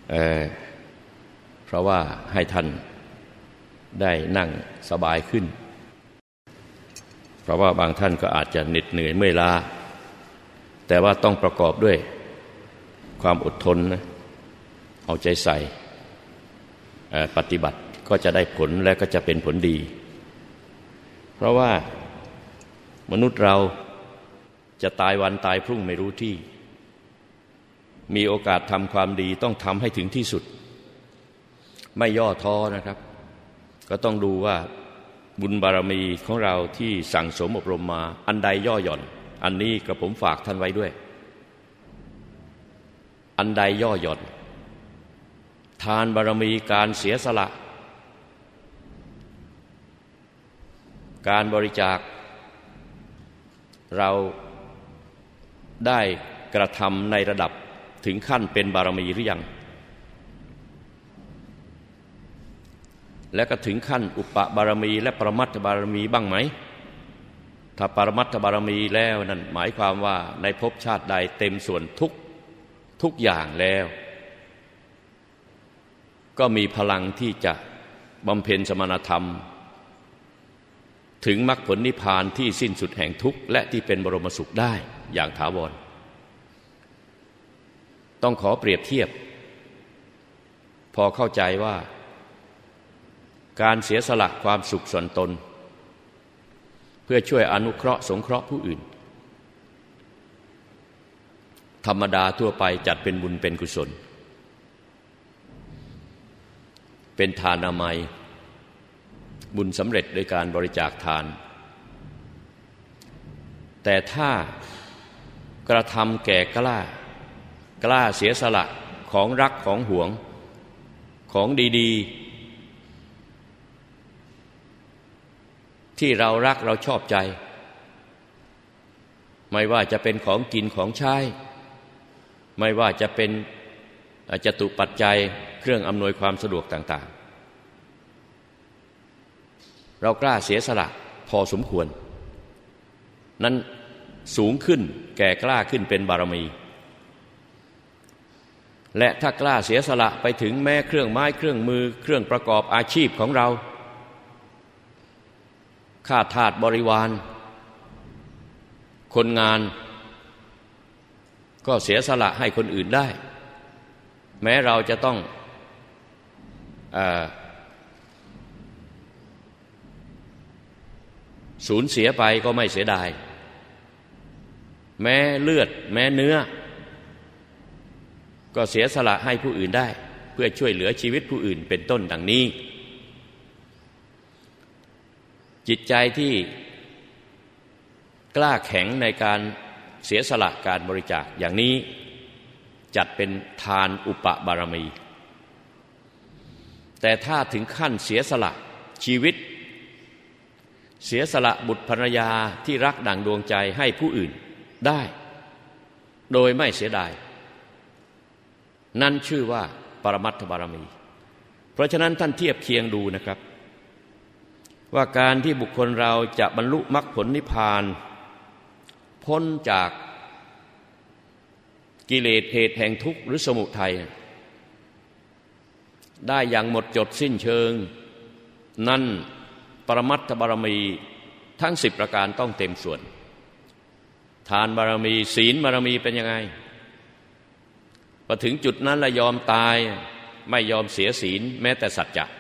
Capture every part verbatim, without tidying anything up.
เอ่อเพราะว่าให้ท่านได้นั่งสบายขึ้นเพราะว่าบางท่านก็อาจจะเหน็ดเหนื่อยเมื่อยล้าแต่ว่าต้องประกอบด้วยความอดทนนะเอาใจใส่ปฏิบัติก็จะได้ผลและก็จะเป็นผลดีเพราะว่ามนุษย์เราจะตายวันตายพรุ่งไม่รู้ที่มีโอกาสทำความดีต้องทำให้ถึงที่สุดไม่ย่อท้อนะครับก็ต้องดูว่าบุญบารมีของเราที่สั่งสมอบรมมาอันใดย่อหย่อนอันนี้กระผมฝากท่านไว้ด้วยอันใดย่อหย่อนทานบารมีการเสียสละการบริจาคเราได้กระทำในระดับถึงขั้นเป็นบารมีหรือยังและก็ถึงขั้นอุปบารมีและปรมัตถบารมีบ้างไหมถ้าปรมัตถบารมีแล้วนั่นหมายความว่าในภพชาติใดเต็มส่วนทุกทุกอย่างแล้วก็มีพลังที่จะบำเพ็ญสมณธรรมถึงมรรคผลนิพพานที่สิ้นสุดแห่งทุกข์และที่เป็นบรมสุขได้อย่างถาวรต้องขอเปรียบเทียบพอเข้าใจว่าการเสียสละความสุขส่วนตนเพื่อช่วยอนุเคราะห์สงเคราะห์ผู้อื่นธรรมดาทั่วไปจัดเป็นบุญเป็นกุศลเป็นทานามัยบุญสำเร็จโดยการบริจาคทานแต่ถ้ากระทำแก่กล้ากล้าเสียสละของรักของหวงของดีๆที่เรารักเราชอบใจไม่ว่าจะเป็นของกินของใช้ไม่ว่าจะเป็นจตุปัจจัยเครื่องอำนวยความสะดวกต่างๆเรากล้าเสียสละพอสมควรนั้นสูงขึ้นแก่กล้าขึ้นเป็นบารมีและถ้ากล้าเสียสละไปถึงแม้เครื่องไม้เครื่องมือเครื่องประกอบอาชีพของเราข้าทาสบริวารคนงานก็เสียสละให้คนอื่นได้แม้เราจะต้องเอ่อสูญเสียไปก็ไม่เสียดายแม้เลือดแม้เนื้อก็เสียสละให้ผู้อื่นได้เพื่อช่วยเหลือชีวิตผู้อื่นเป็นต้นดังนี้จิตใจที่กล้าแข็งในการเสียสละการบริจาคอย่างนี้จัดเป็นทานอุปบารมีแต่ถ้าถึงขั้นเสียสละชีวิตเสียสละบุตรภรรยาที่รักดั่งดวงใจให้ผู้อื่นได้โดยไม่เสียดายนั่นชื่อว่าปรมัตถบารมีเพราะฉะนั้นท่านเทียบเคียงดูนะครับว่าการที่บุคคลเราจะบรรลุมรรคผลนิพพานพ้นจากกิเลสเหตุแห่งทุกข์หรือสมุทัยได้อย่างหมดจดสิ้นเชิงนั่นปรมัตถบารมีทั้งสิบประการต้องเต็มส่วนทานบารมีศีลบารมีเป็นยังไงพอถึงจุดนั้นละยอมตายไม่ยอมเสียศีลแม้แต่สัจจะ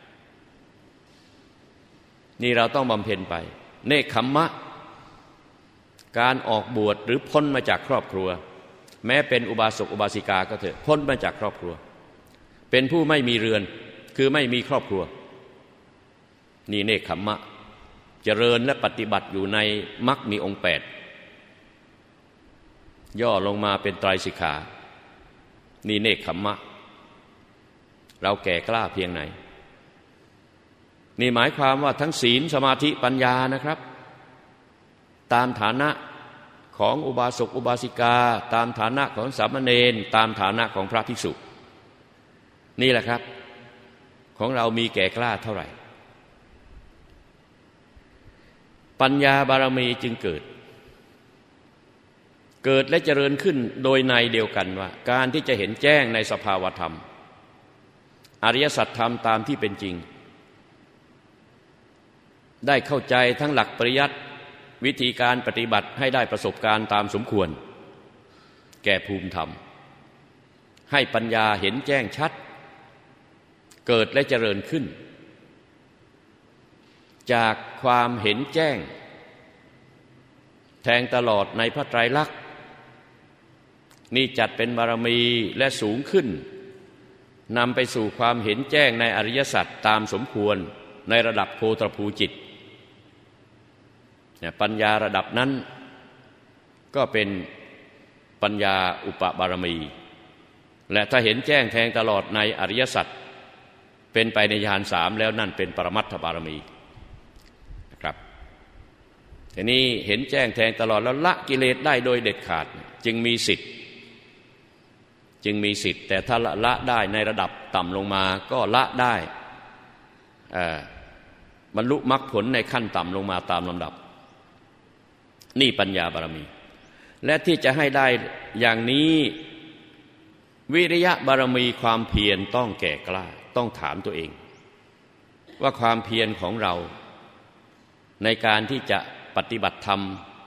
นี่เราต้องบำเพ็ญไปเนกขัมมะการออกบวชหรือพ้นมาจากครอบครัวแม้เป็นอุบาสกอุบาสิกาก็เถอะพ้นมาจากครอบครัวเป็นผู้ไม่มีเรือนคือไม่มีครอบครัวนี่เนกขัมมะเจริญและปฏิบัติอยู่ในมรรคมีองค์แปดย่อลงมาเป็นไตรสิกขานี่เนกขัมมะเราแก่กล้าเพียงไหนนี่หมายความว่าทั้งศีลสมาธิปัญญานะครับตามฐานะของอุบาสกอุบาสิกาตามฐานะของสามเณรตามฐานะของพระภิกษุนี่แหละครับของเรามีแก่กล้าเท่าไหร่ปัญญาบารมีจึงเกิดเกิดและเจริญขึ้นโดยในเดียวกันว่าการที่จะเห็นแจ้งในสภาวธรรมอริยสัจธรรมตามที่เป็นจริงได้เข้าใจทั้งหลักปริยัติวิธีการปฏิบัติให้ได้ประสบการณ์ตามสมควรแก่ภูมิธรรมให้ปัญญาเห็นแจ้งชัดเกิดและเจริญขึ้นจากความเห็นแจ้งแทงตลอดในพระไตรลักษณ์นี่จัดเป็นบารมีและสูงขึ้นนำไปสู่ความเห็นแจ้งในอริยสัจตามสมควรในระดับโคตรภูจิตปัญญาระดับนั้นก็เป็นปัญญาอุปบารมีและถ้าเห็นแจ้งแทงตลอดในอริยสัจเป็นไปในญาณสามแล้วนั่นเป็นปรมัตถบารมีนะครับทีนี้เห็นแจ้งแทงตลอดแล้วละกิเลสได้โดยเด็ดขาดจึงมีสิทธิ์จึงมีสิทธิ์แต่ถ้าละละได้ในระดับต่ำลงมาก็ละได้บรรลุมรรคผลในขั้นต่ำลงมาตามลำดับนี่ปัญญาบารมีและที่จะให้ได้อย่างนี้วิริยะบารมีความเพียรต้องแก่กล้าต้องถามตัวเองว่าความเพียรของเราในการที่จะปฏิบัติธรรม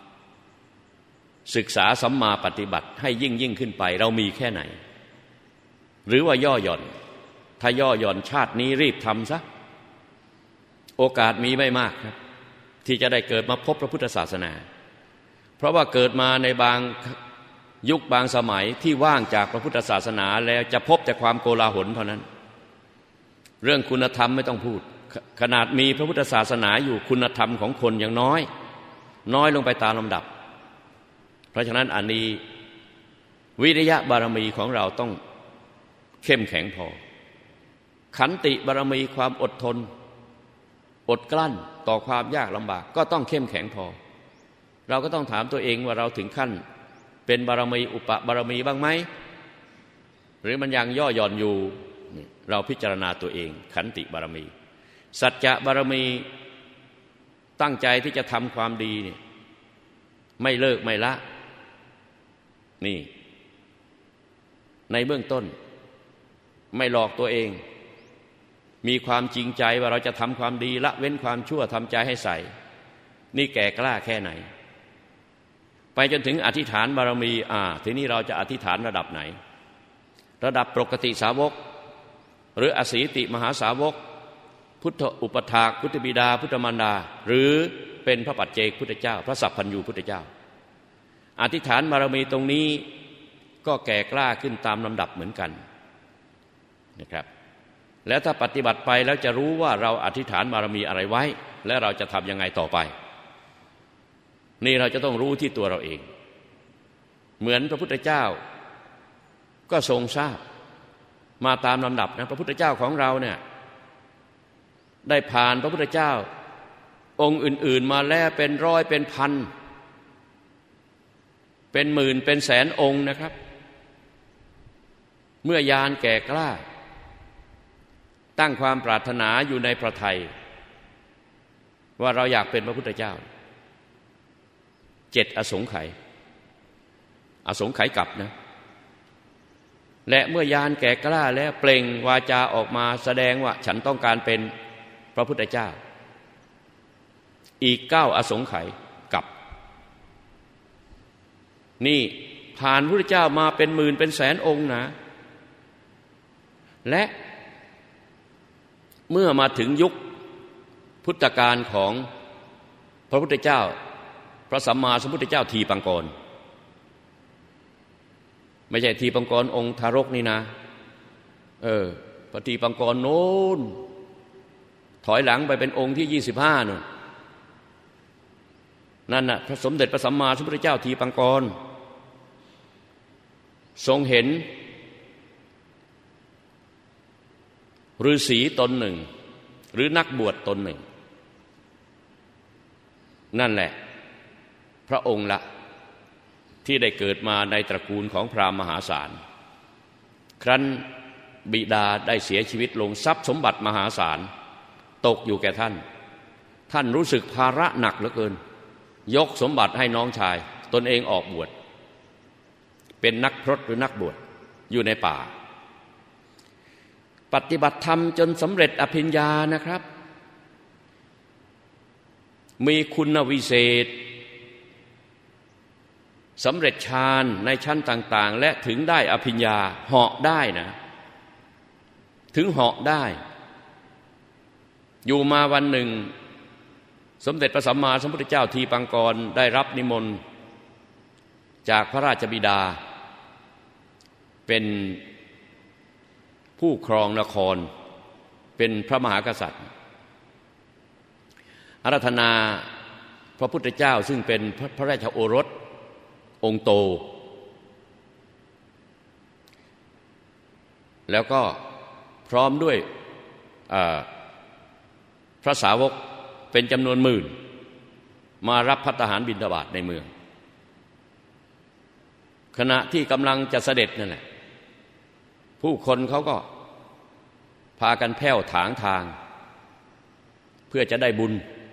ศึกษาสัมมาปฏิบัติให้ยิ่งยิ่งขึ้นไปเรามีแค่ไหนหรือว่าย่อหย่อนถ้าย่อหย่อนชาตินี้รีบทำซะโอกาสมีไม่มากครับที่จะได้เกิดมาพบพระพุทธศาสนาเพราะว่าเกิดมาในบางยุคบางสมัยที่ว่างจากพระพุทธศาสนาแล้วจะพบแต่ความโกลาหลเท่านั้นเรื่องคุณธรรมไม่ต้องพูดขนาดมีพระพุทธศาสนาอยู่คุณธรรมของคนยังน้อยน้อยลงไปตามลำดับเพราะฉะนั้นอันนี้วิริยะบารมีของเราต้องเข้มแข็งพอขันติบารมีความอดทนอดกลั้นต่อความยากลำบากก็ต้องเข้มแข็งพอเราก็ต้องถามตัวเองว่าเราถึงขั้นเป็นบารมีอุปบารมีบ้างไหมหรือมันยังย่อหย่อนอยู่เราพิจารณาตัวเองขันติบารมีสัจจะบารมีตั้งใจที่จะทำความดีเนี่ยไม่เลิกไม่ละนี่ในเบื้องต้นไม่หลอกตัวเองมีความจริงใจว่าเราจะทำความดีละเว้นความชั่วทำใจให้ใสนี่แก่กล้าแค่ไหนไปจนถึงอธิษฐานบารมีอ่าทีนี้เราจะอธิษฐานระดับไหนระดับปกติสาวกหรืออสีติมหาสาวกพุทธอุปถากพุทธบิดาพุทธมารดาหรือเป็นพระปัจเจกพุทธเจ้าพระสัพพัญญูพุทธเจ้าอธิษฐานบารมีตรงนี้ก็แก่กล้าขึ้นตามลำดับเหมือนกันนะครับแล้วถ้าปฏิบัติไปแล้วจะรู้ว่าเราอธิษฐานบารมีอะไรไว้และเราจะทำยังไงต่อไปนี่เราจะต้องรู้ที่ตัวเราเองเหมือนพระพุทธเจ้าก็ทรงทราบมาตามลำดับนะพระพุทธเจ้าของเราเนี่ยได้ผ่านพระพุทธเจ้าองค์อื่นๆมาแล้วเป็นร้อยเป็นพันเป็นหมื่นเป็นแสนองค์นะครับเมื่อยานแก่กล้าตั้งความปรารถนาอยู่ในพระทัยว่าเราอยากเป็นพระพุทธเจ้าเจ็ดอสงไขยอสงไขยกลับนะและเมื่อยานแก่กล้าแล้วเปล่งวาจาออกมาแสดงว่าฉันต้องการเป็นพระพุทธเจ้าอีกเก้าอสงไขยกลับนี่ผ่านพระพุทธเจ้ามาเป็นหมื่นเป็นแสนองค์นะและเมื่อมาถึงยุคพุทธกาลของพระพุทธเจ้าพระสัมมาสัมพุทธเจ้าทีปังกรไม่ใช่ทีปังกรองค์ทารกนี่นะเออพระทีปังกรโน้นถอยหลังไปเป็นองค์ที่ยี่สิบห้านู่นนั่นน่ะพระสมเด็จพระสัมมาสัมพุทธเจ้าทีปังกรทรงเห็นฤาษีตนหนึ่งหรือนักบวชตนหนึ่งนั่นแหละพระองค์ละที่ได้เกิดมาในตระกูลของพราหมณ์มหาศาลครั้นบิดาได้เสียชีวิตลงทรัพย์สมบัติมหาศาลตกอยู่แก่ท่านท่านรู้สึกภาระหนักเหลือเกินยกสมบัติให้น้องชายตนเองออกบวชเป็นนักพรตหรือนักบวชอยู่ในป่าปฏิบัติธรรมจนสำเร็จอภิญญานะครับมีคุณวิเศษสำเร็จฌานในชั้นต่างๆและถึงได้อภิญญาเหาะได้นะถึงเหาะได้อยู่มาวันหนึ่งสมเด็จพระสัมมาสัมพุทธเจ้าทีปังกรได้รับนิมนต์จากพระราชบิดาเป็นผู้ครองนครเป็นพระมหากษัตริย์อาราธนาพระพุทธเจ้าซึ่งเป็นพระราชโอรสองค์โตแล้วก็พร้อมด้วยพระสาวกเป็นจำนวนหมื่นมารับภัตตาหารบิณฑบาตในเมืองขณะที่กำลังจะเสด็จนั่นแหละผู้คนเขาก็พากันแผ่วถางทางเพื่อจะได้บุญ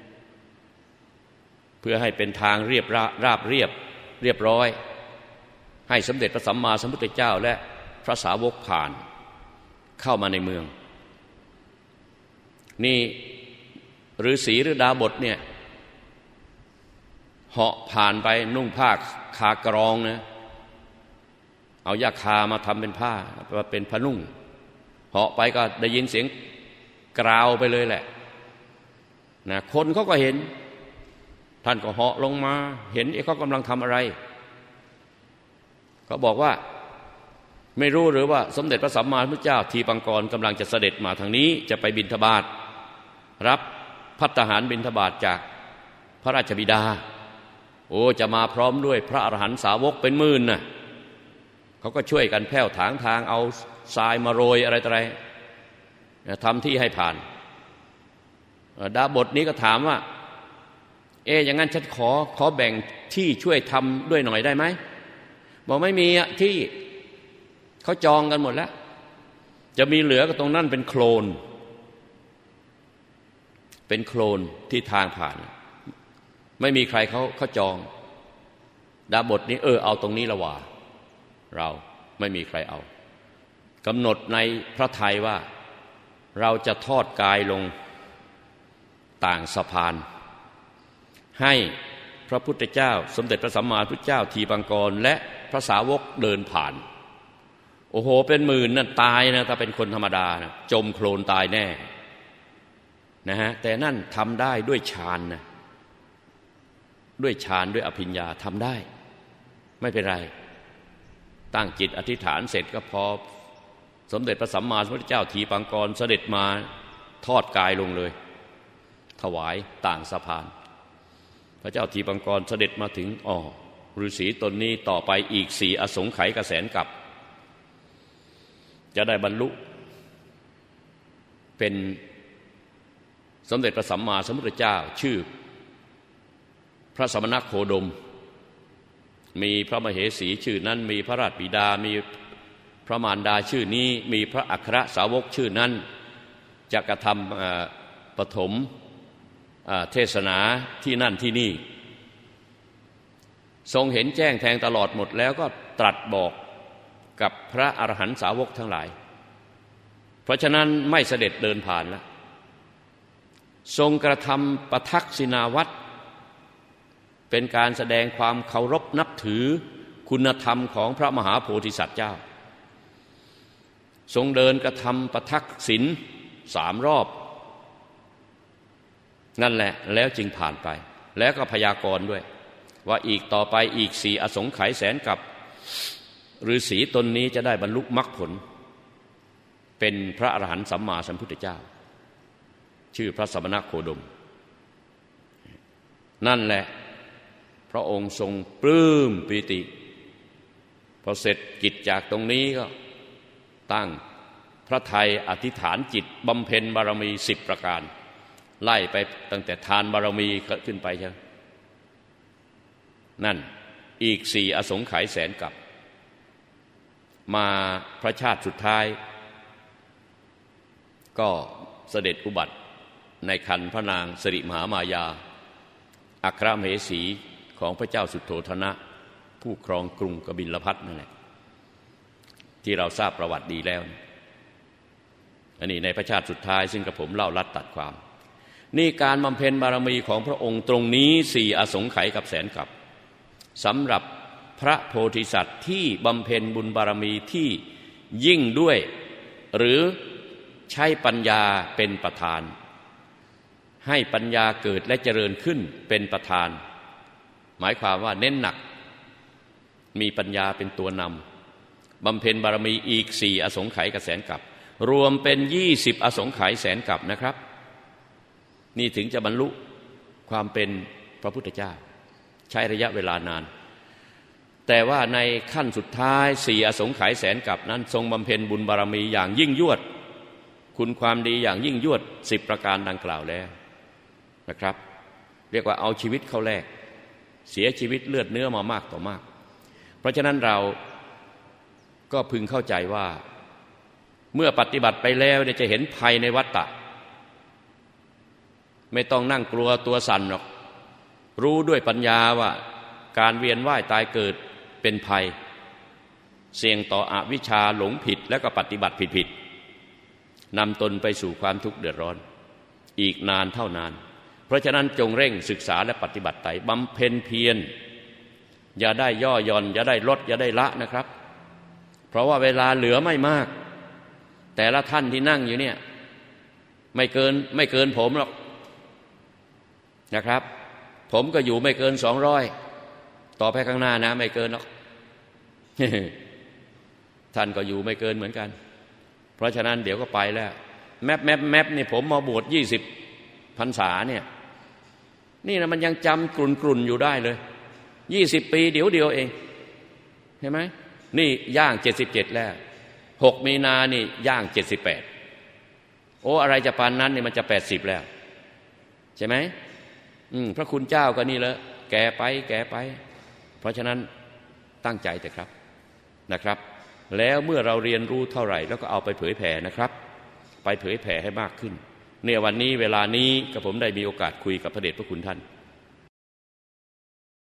เพื่อให้เป็นทางเรียบราบเรียบเรียบร้อยให้สมเด็จพระสัมมาสัมพุทธเจ้าและพระสาวกผ่านเข้ามาในเมืองนี่ฤาษีหรือดาบทเนี่ยเหาะผ่านไปนุ่งผ้าคากรองนะเอายาคามาทำเป็นผ้าเป็นผ้านุ่งเหาะไปก็ได้ยินเสียงกราวไปเลยแหละนะคนเขาก็เห็นท่านก็เหาะลงมาเห็นไอ้เขากำลังทำอะไรเขาบอกว่าไม่รู้หรือว่าสมเด็จพระสัมมาสัมพุทธเจ้าทีปังกรกำลังจะเสด็จมาทางนี้จะไปบิณฑบาตรับภัตตาหารบิณฑบาตจากพระราชบิดาโอ้จะมาพร้อมด้วยพระอรหันต์สาวกเป็นหมื่นน่ะเขาก็ช่วยกันแผ่วถางทางเอาทรายมาโรยอะไรต่ออะไรทำที่ให้ผ่านดาบทนี้ก็ถามว่าเอ๊ะอย่างนั้นฉันขอขอแบ่งที่ช่วยทำด้วยหน่อยได้ไหมบอกไม่มีอ่ะที่เขาจองกันหมดแล้วจะมีเหลือก็ตรงนั้นเป็นโคลนเป็นโคลนที่ทางผ่านไม่มีใครเขาเขาจองดาบทนี้เออเอาตรงนี้ละว่าเราไม่มีใครเอากำหนดในพระทัยว่าเราจะทอดกายลงต่างสะพานให้พระพุทธเจ้าสมเด็จพระสัมมาสัมพุทธเจ้าทีปังกรและพระสาวกเดินผ่านโอ้โหเป็นหมื่นนั่นตายนะถ้าเป็นคนธรรมดานะจมโคลนตายแน่นะฮะแต่นั่นทำได้ด้วยฌานนะด้วยฌานด้วยอภิญญาทำได้ไม่เป็นไรตั้งจิตอธิษฐานเสร็จก็พอสมเด็จพระสัมมาสัมพุทธเจ้าทีปังกรเสด็จมาทอดกายลงเลยถวายต่างสะพานพระเจ้าทีปังกรเสด็จมาถึงอ๋อฤาษีตนนี้ต่อไปอีกสี่อสงไขยกแสนกับจะได้บรรลุเป็นสมเด็จพระสัมมาสัมพุทธเจ้าชื่อพระสมณโคดมมีพระมเหสีชื่อนั้นมีพระราชบิดามีพระมารดาชื่อนี้มีพระอัครสาวกชื่อนั้นจะกระทำปฐมเทศนาที่นั่นที่นี่ทรงเห็นแจ้งแทงตลอดหมดแล้วก็ตรัสบอกกับพระอรหันตสาวกทั้งหลายเพราะฉะนั้นไม่เสด็จเดินผ่านแล้วทรงกระทำปทักษิณาวัตรเป็นการแสดงความเคารพนับถือคุณธรรมของพระมหาโพธิสัตว์เจ้าทรงเดินกระทำปทักษิณสามรอบนั่นแหละแล้วจึงผ่านไปแล้วก็พยากรณ์ด้วยว่าอีกต่อไปอีกสี่อสงไขยแสนกับฤาษีตนนี้จะได้บรรลุมรรคผลเป็นพระอรหันต์สัมมาสัมพุทธเจ้าชื่อพระสมณโคดมนั่นแหละพระองค์ทรงปลื้มปิติพอเสร็จกิจจากตรงนี้ก็ตั้งพระทัยอธิษฐานจิตบำเพ็ญบารมีสิบประการไล่ไปตั้งแต่ทานบารมีขึ้นไปใช่นั่นอีกสี่อสงไขยแสนกับมาพระชาติสุดท้ายก็เสด็จอุบัติในครรภ์พระนางสิริมหามายาอัครมเหสีของพระเจ้าสุโธทนะผู้ครองกรุงกบิลพัสนั่นแหละที่เราทราบประวัติดีแล้วอันนี้ในพระชาติสุดท้ายซึ่งกระผมเล่าลัดตัดความนี่การบำเพ็ญบารมีของพระองค์ตรงนี้สี่อสงไขยกับแสนกับสำหรับพระโพธิสัตว์ที่บำเพ็ญบุญบารมีที่ยิ่งด้วยหรือใช้ปัญญาเป็นประธานให้ปัญญาเกิดและเจริญขึ้นเป็นประธานหมายความว่าเน้นหนักมีปัญญาเป็นตัวนำบำเพ็ญบารมีอีกสี่อสงไขยกับแสนกับรวมเป็นยี่สิบอสงไขยแสนกับนะครับนี่ถึงจะบรรลุความเป็นพระพุทธเจ้าใช้ระยะเวลานานแต่ว่าในขั้นสุดท้ายสี่อสงไขยแสนกับนั้นทรงบำเพ็ญบุญบารมีอย่างยิ่งยวดคุณความดีอย่างยิ่งยวดสิบประการดังกล่าวแล้วนะครับเรียกว่าเอาชีวิตเข้าแลกเสียชีวิตเลือดเนื้อมามากต่อมากเพราะฉะนั้นเราก็พึงเข้าใจว่าเมื่อปฏิบัติไปแล้วจะเห็นภัยในวัฏฏะไม่ต้องนั่งกลัวตัวสั่นหรอกรู้ด้วยปัญญาว่าการเวียนว่ายตายเกิดเป็นภัยเสี่ยงต่ออวิชชาหลงผิดแล้วก็ปฏิบัติผิดๆนำตนไปสู่ความทุกข์เดือดร้อนอีกนานเท่านานเพราะฉะนั้นจงเร่งศึกษาและปฏิบัติไตบำเพ็ญเพียรอย่าได้ย่อหย่อนอย่าได้ลดอย่าได้ละนะครับเพราะว่าเวลาเหลือไม่มากแต่ละท่านที่นั่งอยู่เนี่ยไม่เกินไม่เกินผมหรอกนะครับผมก็อยู่ไม่เกินสองร้อยต่อไปข้างหน้านะไม่เกินหรอก ท่านก็อยู่ไม่เกินเหมือนกันเพราะฉะนั้นเดี๋ยวก็ไปแล้วแมปแมปแมปนี่ผมมาบวชยี่สิบพรรษาเนี่ยนี่นะมันยังจำกลุ่นกลุ่นอยู่ได้เลยยี่สิบปีเดี๋ยวเดียวเองเห็นไหมนี่ย่างเจ็ดสิบเจ็ดแล้วหกมีนานี่ย่างเจ็ดสิบแปดโอ้อะไรจะปานนั้นนี่มันจะแปดสิบแล้วใช่ไหมอืมพระคุณเจ้าก็นี่แหละแก่ไปแก่ไปเพราะฉะนั้นตั้งใจแต่ครับนะครับแล้วเมื่อเราเรียนรู้เท่าไหร่แล้วก็เอาไปเผยแผ่นะครับไปเผยแผ่ให้มากขึ้นเนี่ยวันนี้เวลานี้กับผมได้มีโอกาสคุยกับพระเดชพระคุณท่าน